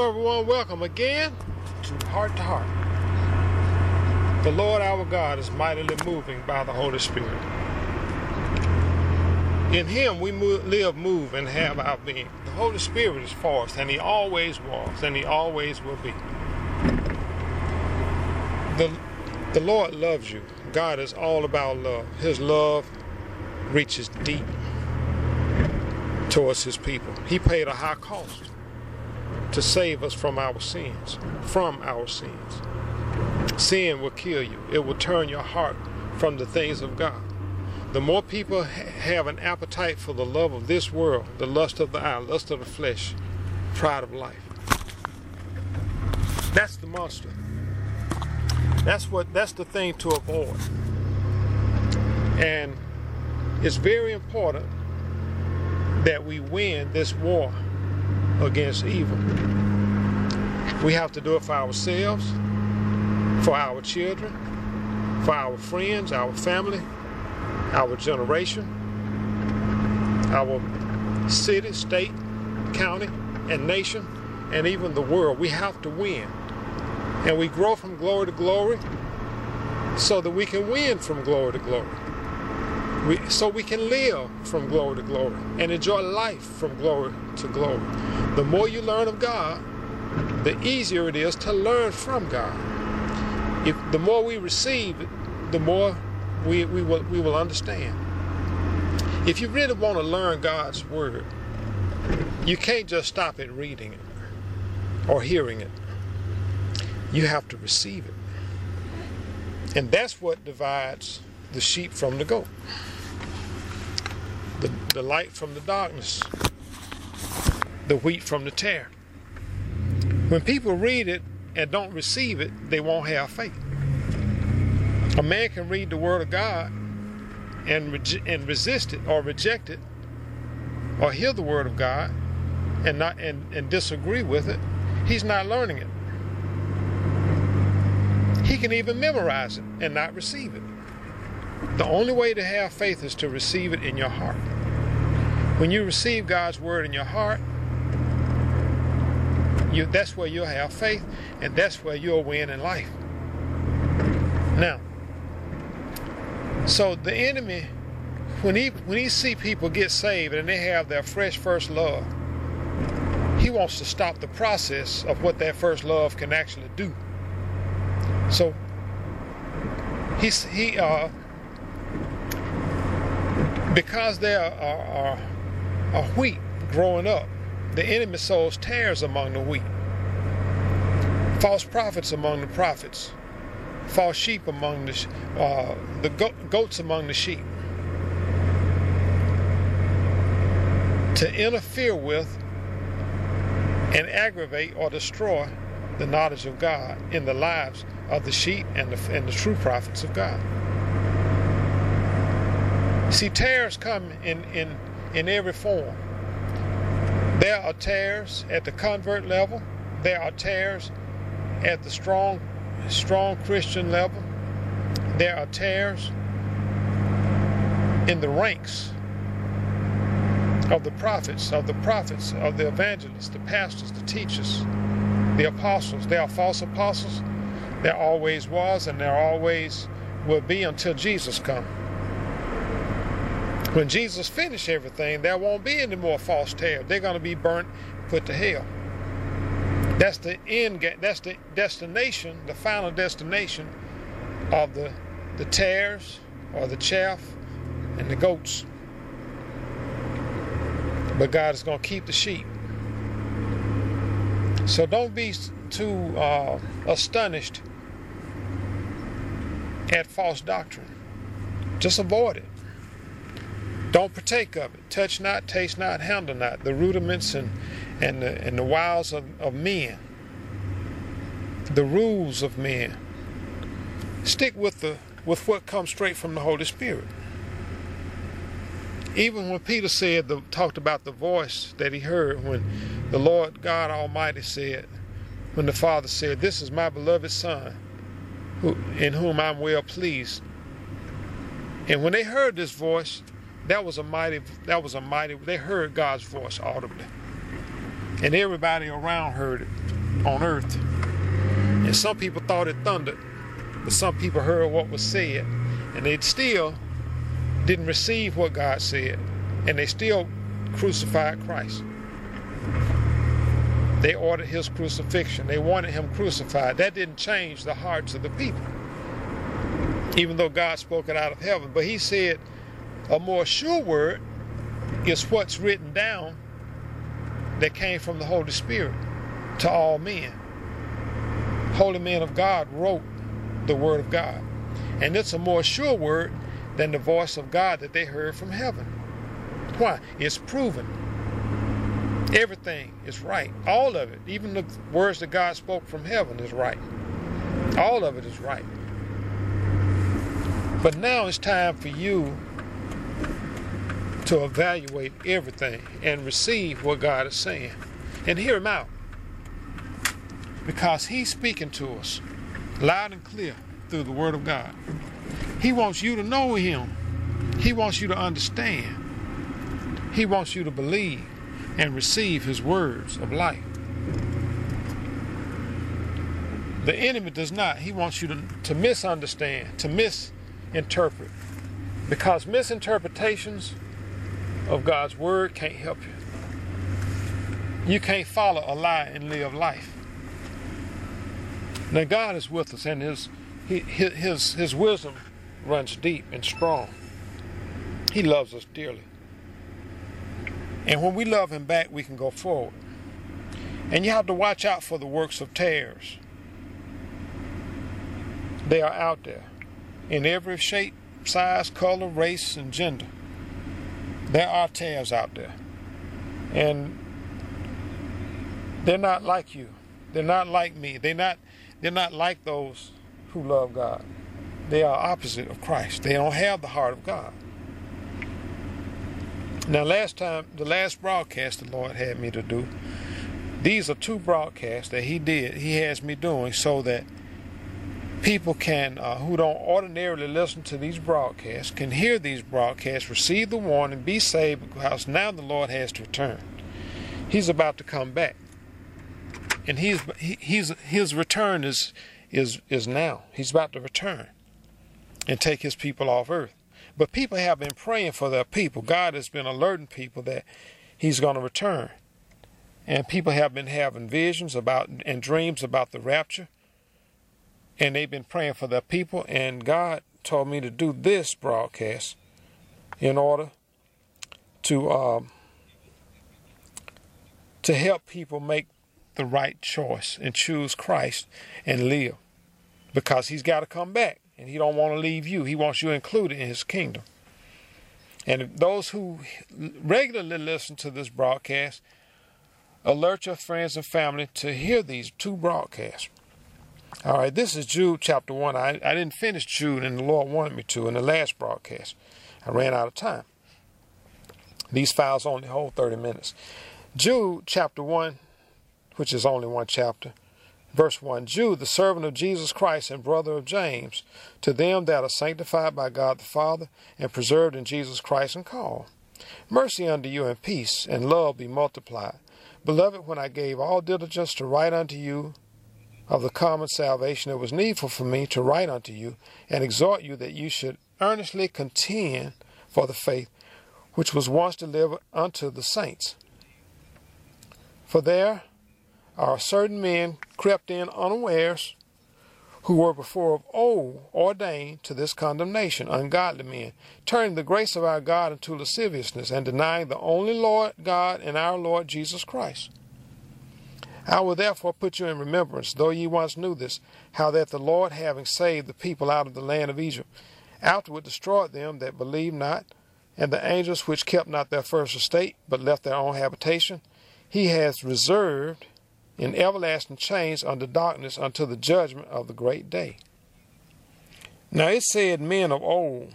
Hello everyone, welcome again to Heart to Heart. The Lord our God is mightily moving by the Holy Spirit. In Him we live, move, and have our being. The Holy Spirit is for us, and He always was, and He always will be. The Lord loves you. God is all about love. His love reaches deep towards His people. He paid a high cost to save us from our sins. Sin will kill you. It will turn your heart from the things of God. The more people have an appetite for the love of this world, the lust of the eye, lust of the flesh, pride of life. That's the monster. That's the thing to avoid. And it's very important that we win this war against evil. We have to do it for ourselves, for our children, for our friends, our family, our generation, our city, state, county, and nation, and even the world. We have to win. And we grow from glory to glory so that we can win from glory to glory. So we can live from glory to glory and enjoy life from glory to glory. The more you learn of God, the easier it is to learn from God. The more we receive it, the more we will understand. If you really want to learn God's word, you can't just stop at reading it or hearing it. You have to receive it. And that's what divides the sheep from the goat. The light from the darkness. The wheat from the tare. When people read it and don't receive it, they won't have faith. A man can read the Word of God and resist it or reject it, or hear the Word of God and disagree with it. He's not learning it. He can even memorize it and not receive it. The only way to have faith is to receive it in your heart. When you receive God's word in your heart, that's where you'll have faith, and that's where you'll win in life. Now, so the enemy, when he see people get saved and they have their fresh first love, he wants to stop the process of what that first love can actually do. So because there are wheat growing up, the enemy sows tares among the wheat, false prophets among the prophets, false sheep among the goats among the sheep, to interfere with and aggravate or destroy the knowledge of God in the lives of the sheep and the true prophets of God. See, tares come in every form. There are tares at the convert level. There are tares at the strong Christian level. There are tares in the ranks of the prophets, of the evangelists, the pastors, the teachers, the apostles. There are false apostles. There always was, and there always will be until Jesus comes. When Jesus finished everything, there won't be any more false tares. They're going to be burnt, put to hell. That's the end game. That's the destination, the final destination of the tares or the chaff and the goats. But God is going to keep the sheep. So don't be too astonished at false doctrine. Just avoid it. Don't partake of it. Touch not, taste not, handle not. The rudiments and the wiles of men. The rules of men. Stick with what comes straight from the Holy Spirit. Even when Peter talked about the voice that he heard when the Lord God Almighty said, when the Father said, "This is my beloved Son, in whom I'm well pleased." And when they heard this voice, they heard God's voice audibly. And everybody around heard it on earth. And some people thought it thundered, but some people heard what was said, and they still didn't receive what God said, and they still crucified Christ. They ordered his crucifixion. They wanted him crucified. That didn't change the hearts of the people, even though God spoke it out of heaven. But he said a more sure word is what's written down that came from the Holy Spirit to all men. Holy men of God wrote the word of God. And it's a more sure word than the voice of God that they heard from heaven. Why? It's proven. Everything is right. All of it. Even the words that God spoke from heaven is right. All of it is right. But now it's time for you to evaluate everything and receive what God is saying. And hear him out. Because he's speaking to us loud and clear through the word of God. He wants you to know him. He wants you to understand. He wants you to believe and receive his words of life. The enemy does not. He wants you to misunderstand, to misinterpret. Because misinterpretations of God's word can't help you. You can't follow a lie and live life. Now God is with us, and his wisdom runs deep and strong. He loves us dearly. And when we love him back, we can go forward. And you have to watch out for the works of tares. They are out there in every shape, size, color, race, and gender. There are tares out there. And they're not like you. They're not like me. They're not like those who love God. They are opposite of Christ. They don't have the heart of God. Now, the last broadcast the Lord had me to do, these are 2 broadcasts that he has me doing so that people can, who don't ordinarily listen to these broadcasts, can hear these broadcasts, receive the warning, be saved, because now the Lord has to return. He's about to come back. And his return is now. He's about to return and take his people off earth. But people have been praying for their people. God has been alerting people that he's going to return. And people have been having visions about and dreams about the rapture. And they've been praying for their people. And God told me to do this broadcast in order to help people make the right choice and choose Christ and live. Because he's got to come back. And he don't want to leave you. He wants you included in his kingdom. And those who regularly listen to this broadcast, alert your friends and family to hear these 2 broadcasts. All right, this is Jude chapter 1. I didn't finish Jude, and the Lord wanted me to in the last broadcast. I ran out of time. These files only hold 30 minutes. Jude chapter 1, which is only 1 chapter. Verse 1, Jude, the servant of Jesus Christ and brother of James, to them that are sanctified by God the Father and preserved in Jesus Christ and called. Mercy unto you and peace and love be multiplied. Beloved, when I gave all diligence to write unto you of the common salvation, it was needful for me to write unto you and exhort you that you should earnestly contend for the faith which was once delivered unto the saints. For there are certain men crept in unawares, who were before of old ordained to this condemnation, ungodly men, turning the grace of our God into lasciviousness, and denying the only Lord God and our Lord Jesus Christ. I will therefore put you in remembrance, though ye once knew this, how that the Lord, having saved the people out of the land of Egypt, afterward destroyed them that believed not, and the angels which kept not their first estate, but left their own habitation, he has reserved in everlasting chains under darkness unto the judgment of the great day. Now it said men of old.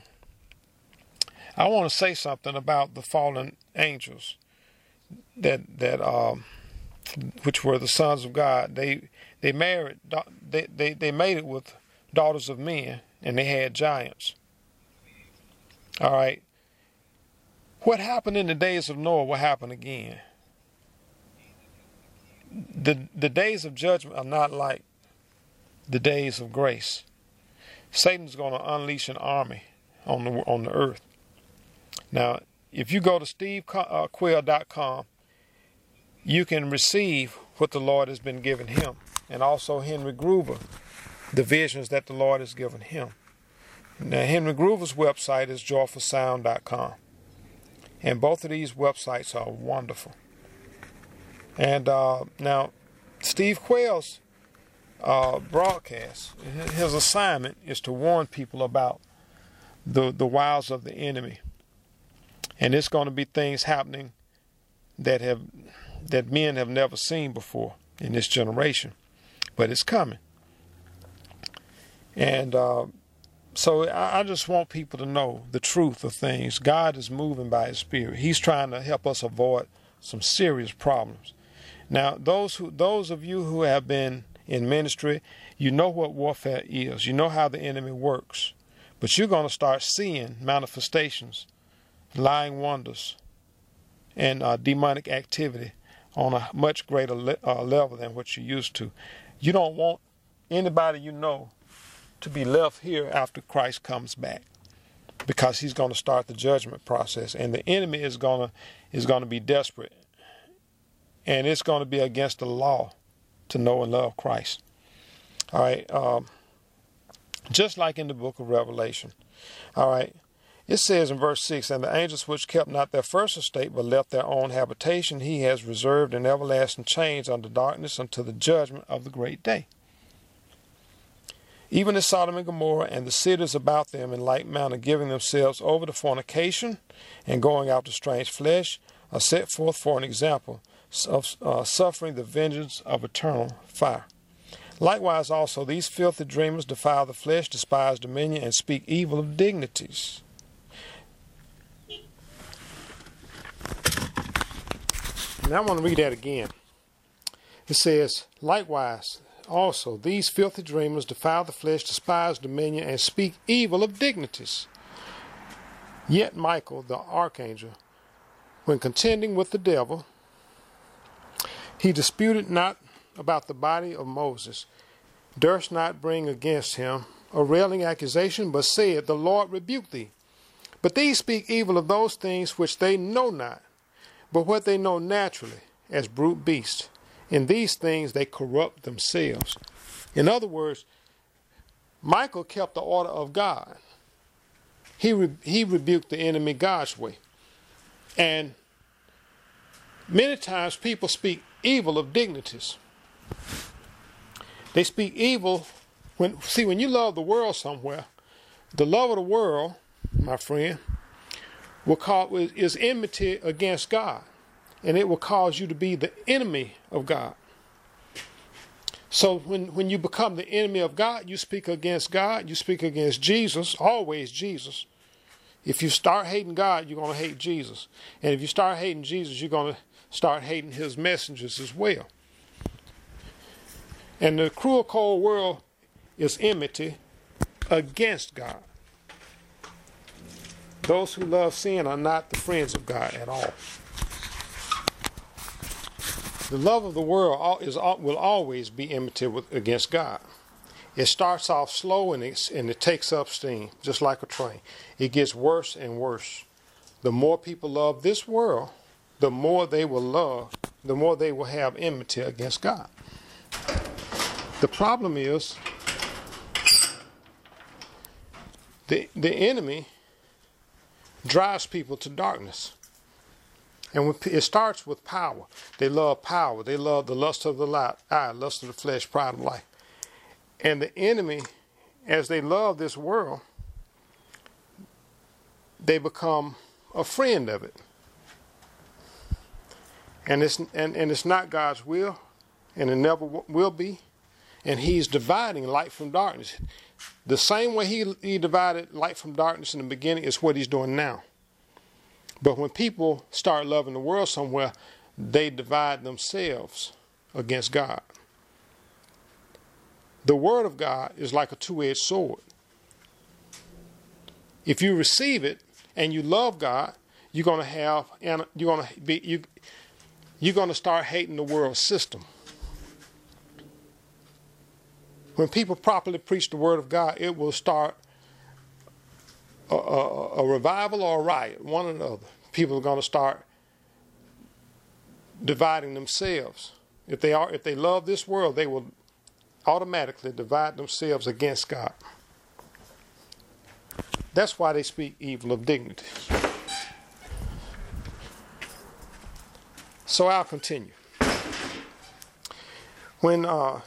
I want to say something about the fallen angels that which were the sons of God. They married, they made it with daughters of men, and they had giants. All right. What happened in the days of Noah will happen again. The days of judgment are not like the days of grace. Satan's going to unleash an army on the earth. Now, if you go to stevequayle.com, you can receive what the Lord has been giving him, and also Henry Groover, the visions that the Lord has given him. Now, Henry Groover's website is joyfulsound.com, and both of these websites are wonderful. And now, Steve Quayle's broadcast, his assignment is to warn people about the wiles of the enemy. And it's going to be things happening that men have never seen before in this generation. But it's coming. And so I just want people to know the truth of things. God is moving by his Spirit. He's trying to help us avoid some serious problems. Now, those of you who have been in ministry, you know what warfare is. You know how the enemy works. But you're going to start seeing manifestations, lying wonders, and demonic activity on a much greater level than what you used to. You don't want anybody you know to be left here after Christ comes back, because he's going to start the judgment process, and the enemy is going to be desperate, and it's going to be against the law to know and love Christ. All right, just like in the book of Revelation. All right, it says in verse 6, "And the angels which kept not their first estate, but left their own habitation, he has reserved in everlasting chains under darkness until the judgment of the great day. Even as Sodom and Gomorrah and the cities about them in like manner, giving themselves over to fornication and going after strange flesh, are set forth for an example of suffering the vengeance of eternal fire. Likewise also these filthy dreamers defile the flesh, despise dominion, and speak evil of dignities." Now I want to read that again. It says, "Likewise also these filthy dreamers defile the flesh, despise dominion, and speak evil of dignities. Yet Michael, the archangel, when contending with the devil, he disputed not about the body of Moses, durst not bring against him a railing accusation, but said, The Lord rebuke thee. But these speak evil of those things which they know not, but what they know naturally, as brute beasts. In these things they corrupt themselves." In other words, Michael kept the order of God. He rebuked the enemy God's way. And many times people speak evil of dignities. They speak evil when you love the world somewhere, the love of the world, my friend, is enmity against God, and it will cause you to be the enemy of God. So when you become the enemy of God, you speak against God, you speak against Jesus, always Jesus. If you start hating God, you're going to hate Jesus. And if you start hating Jesus, you're going to start hating his messengers as well. And the cruel, cold world is enmity against God. Those who love sin are not the friends of God at all. The love of the world will always be enmity against God. It starts off slow and it takes up steam, just like a train. It gets worse and worse. The more people love this world, the more they will have enmity against God. The problem is the enemy drives people to darkness. And it starts with power. They love power. They love the lust of the eye, lust of the flesh, pride of life. And the enemy, as they love this world, they become a friend of it. And it's not God's will, and it never will be. And he's dividing light from darkness. The same way he divided light from darkness in the beginning is what he's doing now. But when people start loving the world somewhere, they divide themselves against God. The Word of God is like a two-edged sword. If you receive it and you love God, you're going to start hating the world system. When people properly preach the word of God, it will start a revival or a riot, one or the other. People are going to start dividing themselves. If they love this world, they will automatically divide themselves against God. That's why they speak evil of dignity. So I'll continue. But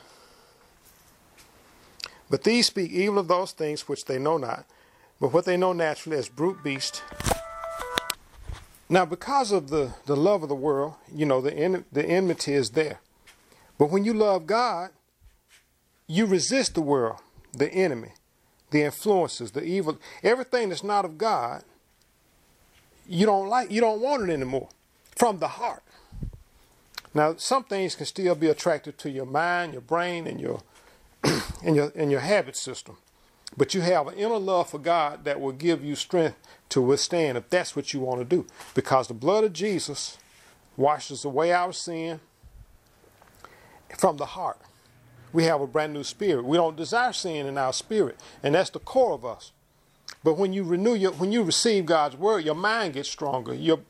these speak evil of those things which they know not, but what they know naturally as brute beasts. Now, because of the love of the world, the enmity is there. But when you love God, you resist the world, the enemy, the influences, the evil, everything that's not of God. You don't want it anymore from the heart. Now, some things can still be attractive to your mind, your brain, and your and your habit system. But you have an inner love for God that will give you strength to withstand if that's what you want to do. Because the blood of Jesus washes away our sin from the heart. We have a brand new spirit. We don't desire sin in our spirit, and that's the core of us. But when you when you receive God's word, your mind gets stronger. Your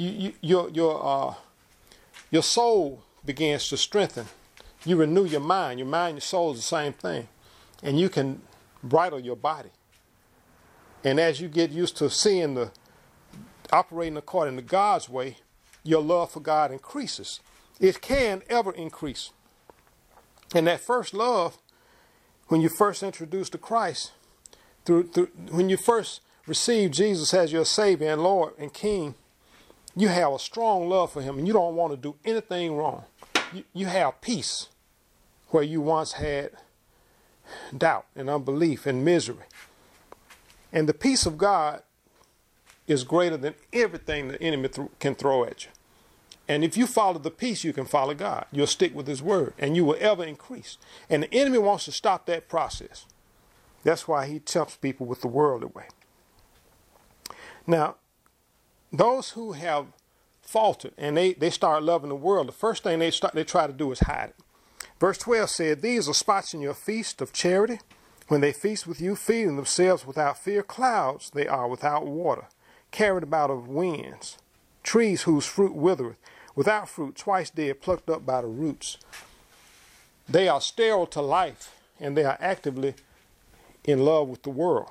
soul begins to strengthen. You renew your mind. Your mind and your soul is the same thing. And you can bridle your body. And as you get used to operating according to God's way, your love for God increases. It can ever increase. And that first love, when you first introduced to Christ, when you first received Jesus as your Savior and Lord and King, you have a strong love for Him, and you don't want to do anything wrong. You have peace where you once had doubt and unbelief and misery. And the peace of God is greater than everything the enemy can throw at you. And if you follow the peace, you can follow God. You'll stick with His word, and you will ever increase. And the enemy wants to stop that process. That's why he tempts people with the worldly way. Now, those who have faltered and they start loving the world, the first thing they try to do is hide it. Verse 12 said, "These are spots in your feast of charity. When they feast with you, feeding themselves without fear, clouds they are without water, carried about of winds, trees whose fruit withereth, without fruit, twice dead, plucked up by the roots." They are sterile to life, and they are actively in love with the world.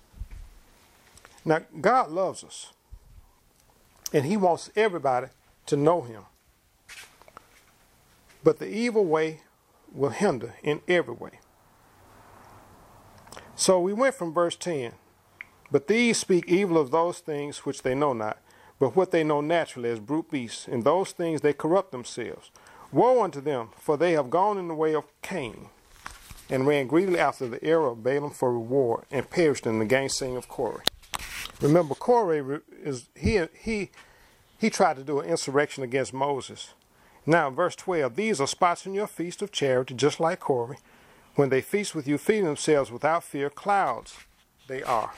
Now, God loves us, and He wants everybody to know Him. But the evil way will hinder in every way. So we went from verse 10. "But these speak evil of those things which they know not, but what they know naturally as brute beasts. In those things they corrupt themselves. Woe unto them, for they have gone in the way of Cain, and ran greedily after the error of Balaam for reward, and perished in the gainsaying of Korah." Remember, Korah he tried to do an insurrection against Moses. Now, verse 12, "These are spots in your feast of charity, just like Korah. When they feast with you, feeding themselves without fear, clouds they are,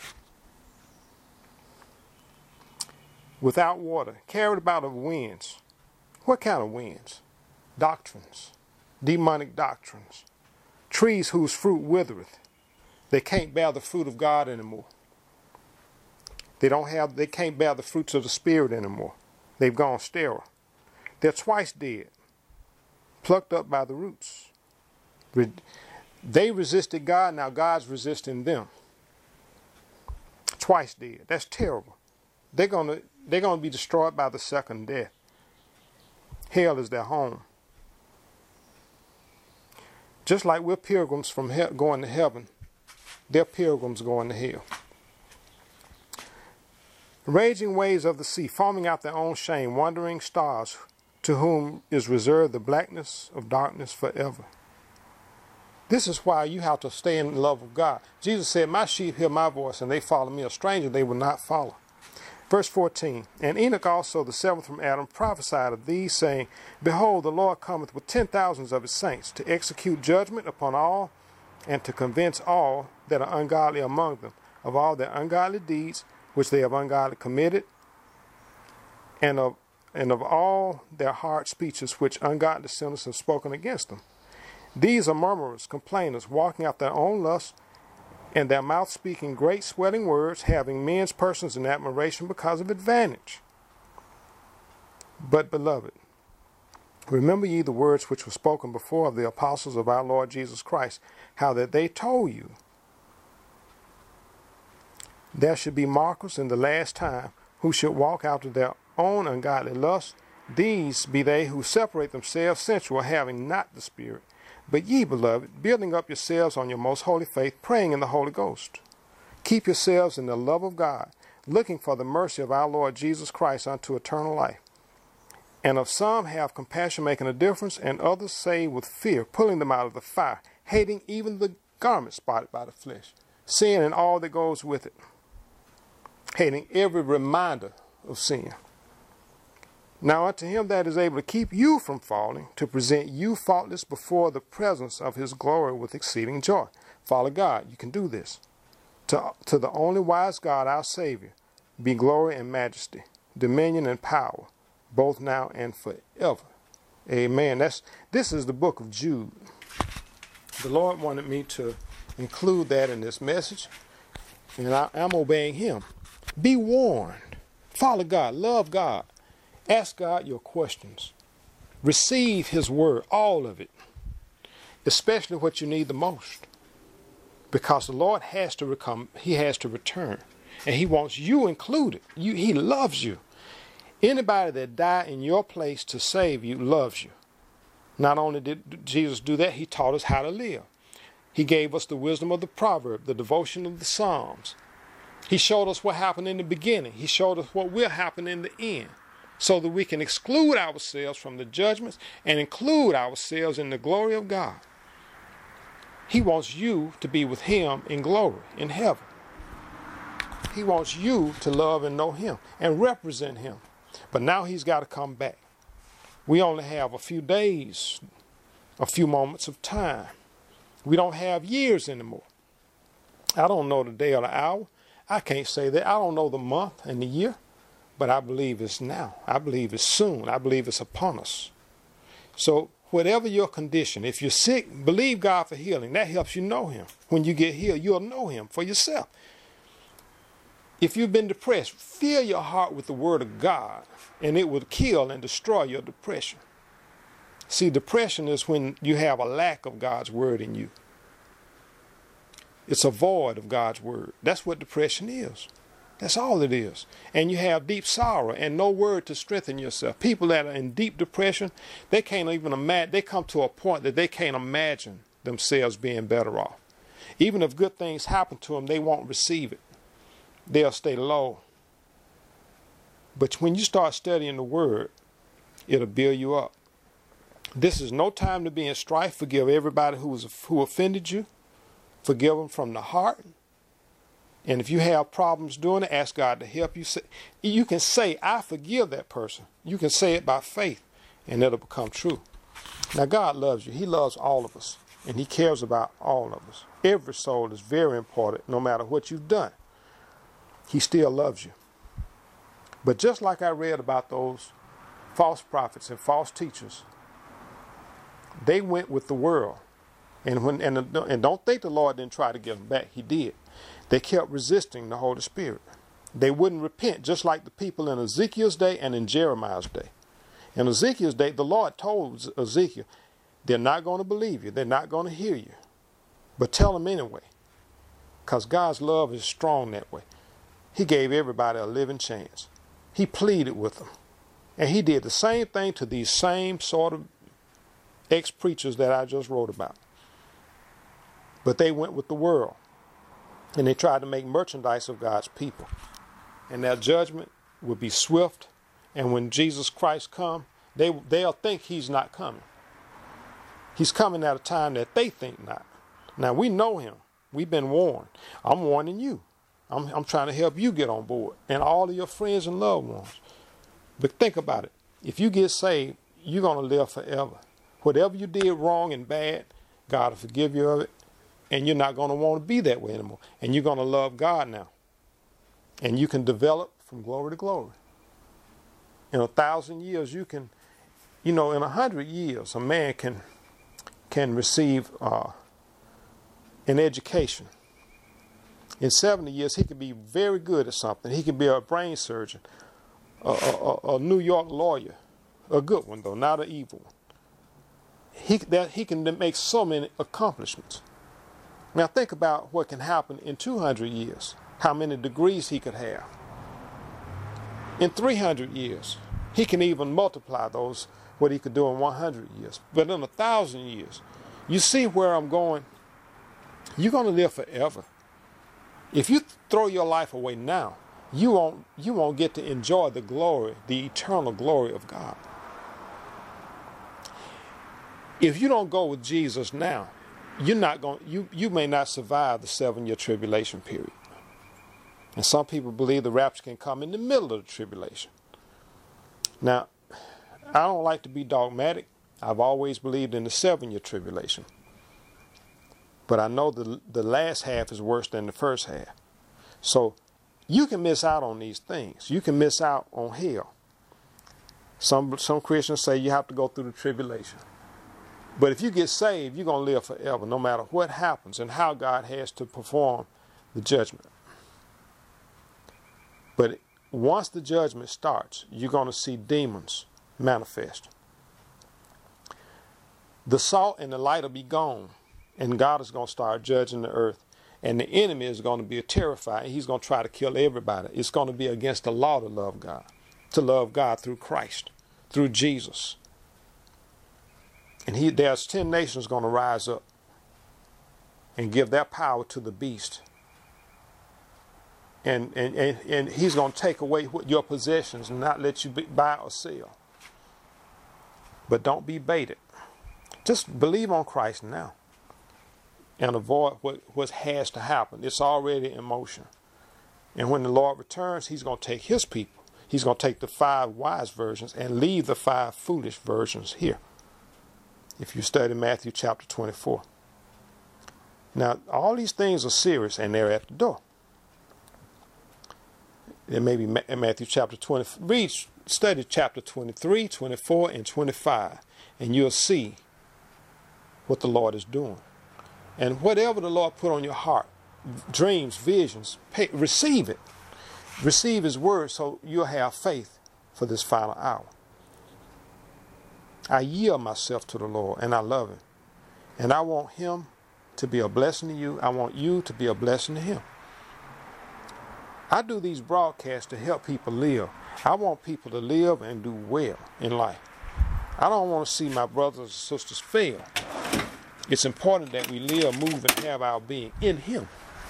without water, carried about of winds." What kind of winds? Doctrines, demonic doctrines. Trees whose fruit withereth. They can't bear the fruit of God anymore. They can't bear the fruits of the Spirit anymore. They've gone sterile. They're twice dead, plucked up by the roots. They resisted God, now God's resisting them. Twice dead. That's terrible. They're gonna be destroyed by the second death. Hell is their home. Just like we're pilgrims from going to heaven, they're pilgrims going to hell. "Raging waves of the sea, foaming out their own shame, wandering stars, to whom is reserved the blackness of darkness forever." This is why you have to stay in love with God. Jesus said, "My sheep hear my voice, and they follow me. A stranger they will not follow." Verse 14, "And Enoch also, the seventh from Adam, prophesied of these, saying, Behold, the Lord cometh with 10,000s of his saints, to execute judgment upon all, and to convince all that are ungodly among them, of all their ungodly deeds which they have ungodly committed, and of all their hard speeches which ungodly sinners have spoken against them. These are murmurers, complainers, walking after their own lusts, and their mouth speaking great swelling words, having men's persons in admiration because of advantage. But, beloved, remember ye the words which were spoken before of the apostles of our Lord Jesus Christ, how that they told you there should be mockers in the last time, who should walk after their own ungodly lusts. These be they who separate themselves sensual, having not the Spirit. But ye, beloved, building up yourselves on your most holy faith, praying in the Holy Ghost. Keep yourselves in the love of God, looking for the mercy of our Lord Jesus Christ unto eternal life. And of some have compassion, making a difference, and others save with fear, pulling them out of the fire, hating even the garment spotted by the flesh, sin and all that goes with it, hating every reminder of sin. Now unto him that is able to keep you from falling, to present you faultless before the presence of his glory with exceeding joy. Follow God. You can do this. To the only wise God, our Savior, be glory and majesty, dominion and power, both now and forever. Amen. This is the book of Jude. The Lord wanted me to include that in this message, and I'm obeying him. Be warned. Follow God. Love God. Ask God your questions. Receive his word, all of it, especially what you need the most, because the Lord has to come. He has to return, and he wants you included. He loves you. Anybody that died in your place to save you loves you. Not only did Jesus do that, he taught us how to live. He gave us the wisdom of the proverb, the devotion of the Psalms. He showed us what happened in the beginning. He showed us what will happen in the end, so that we can exclude ourselves from the judgments and include ourselves in the glory of God. He wants you to be with him in glory, in heaven. He wants you to love and know him and represent him. But now he's got to come back. We only have a few days, a few moments of time. We don't have years anymore. I don't know the day or the hour. I can't say that. I don't know the month and the year. But I believe it's now. I believe it's soon. I believe it's upon us. So whatever your condition, if you're sick, believe God for healing. That helps you know him. When you get healed, you'll know him for yourself. If you've been depressed, fill your heart with the word of God, and it will kill and destroy your depression. See, depression is when you have a lack of God's word in you. It's a void of God's word. That's what depression is. That's all it is. And you have deep sorrow and no word to strengthen yourself. People that are in deep depression, they can't even imagine. They come to a point that they can't imagine themselves being better off. Even if good things happen to them, they won't receive it. They'll stay low. But when you start studying the word, it'll build you up. This is no time to be in strife. Forgive everybody who offended you. Forgive them from the heart. And if you have problems doing it, ask God to help you. You can say, I forgive that person. You can say it by faith, and it'll become true. Now, God loves you. He loves all of us, and he cares about all of us. Every soul is very important, no matter what you've done. He still loves you. But just like I read about those false prophets and false teachers, they went with the world. And don't think the Lord didn't try to get them back. He did. They kept resisting the Holy Spirit. They wouldn't repent, just like the people in Ezekiel's day and in Jeremiah's day. In Ezekiel's day, the Lord told Ezekiel, they're not going to believe you. They're not going to hear you. But tell them anyway, because God's love is strong that way. He gave everybody a living chance. He pleaded with them. And he did the same thing to these same sort of ex-preachers that I just wrote about. But they went with the world. And they tried to make merchandise of God's people. And their judgment would be swift. And when Jesus Christ comes, they'll think he's not coming. He's coming at a time that they think not. Now, we know him. We've been warned. I'm warning you. I'm trying to help you get on board. And all of your friends and loved ones. But think about it. If you get saved, you're going to live forever. Whatever you did wrong and bad, God will forgive you of it. And you're not going to want to be that way anymore. And you're going to love God now. And you can develop from glory to glory. In 1,000 years, you can, in 100 years, a man can can receive an education. In 70 years, he could be very good at something. He could be a brain surgeon, a New York lawyer, a good one though, not an evil one. He can make so many accomplishments. Now think about what can happen in 200 years, how many degrees he could have. In 300 years, he can even multiply those, what he could do in 100 years. But in 1,000 years, you see where I'm going? You're going to live forever. If you throw your life away now, you won't get to enjoy the glory, the eternal glory of God. If you don't go with Jesus now, you may not survive the 7-year tribulation period. And some people believe the rapture can come in the middle of the tribulation. Now, I don't like to be dogmatic. I've always believed in the 7-year tribulation. But I know the last half is worse than the first half. So you can miss out on these things. You can miss out on hell. Some Christians say you have to go through the tribulation. But if you get saved, you're going to live forever, no matter what happens and how God has to perform the judgment. But once the judgment starts, you're going to see demons manifest. The salt and the light will be gone, and God is going to start judging the earth. And the enemy is going to be terrified. He's going to try to kill everybody. It's going to be against the law to love God through Christ, through Jesus. And there's 10 nations going to rise up and give their power to the beast. And he's going to take away your possessions and not let you buy or sell. But don't be baited. Just believe on Christ now and avoid what has to happen. It's already in motion. And when the Lord returns, he's going to take his people. He's going to take the 5 wise virgins and leave the 5 foolish virgins here. If you study Matthew chapter 24. Now, all these things are serious and they're at the door. It may be Matthew chapter 20. Study chapter 23, 24, and 25, and you'll see what the Lord is doing. And whatever the Lord put on your heart, dreams, visions, receive it. Receive his word so you'll have faith for this final hour. I yield myself to the Lord, and I love him. And I want him to be a blessing to you. I want you to be a blessing to him. I do these broadcasts to help people live. I want people to live and do well in life. I don't want to see my brothers and sisters fail. It's important that we live, move, and have our being in him.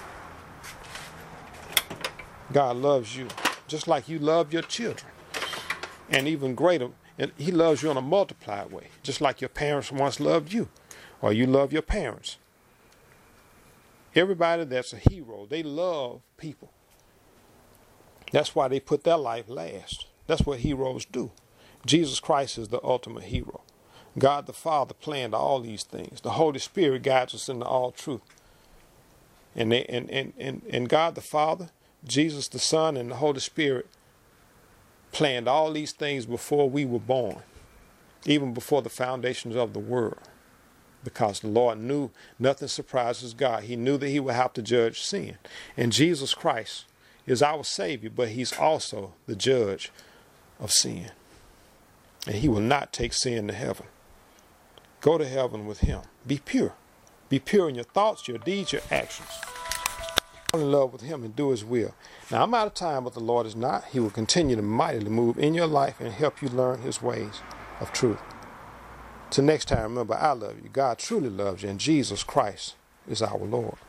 God loves you just like you love your children. And even greater, and he loves you in a multiplied way, just like your parents once loved you, or you love your parents. Everybody that's a hero, they love people. That's why they put their life last. That's what heroes do. Jesus Christ is the ultimate hero. God the Father planned all these things. The Holy Spirit guides us into all truth. And God the Father, Jesus the Son, and the Holy Spirit planned all these things before we were born, even before the foundations of the world. Because the Lord knew nothing surprises God. He knew that he would have to judge sin. And Jesus Christ is our Savior, but he's also the judge of sin. And he will not take sin to heaven. Go to heaven with him. Be pure. Be pure in your thoughts, your deeds, your actions. Fall in love with him and do his will. Now, I'm out of time, but the Lord is not. He will continue to mightily move in your life and help you learn his ways of truth. Till next time, remember, I love you. God truly loves you, and Jesus Christ is our Lord.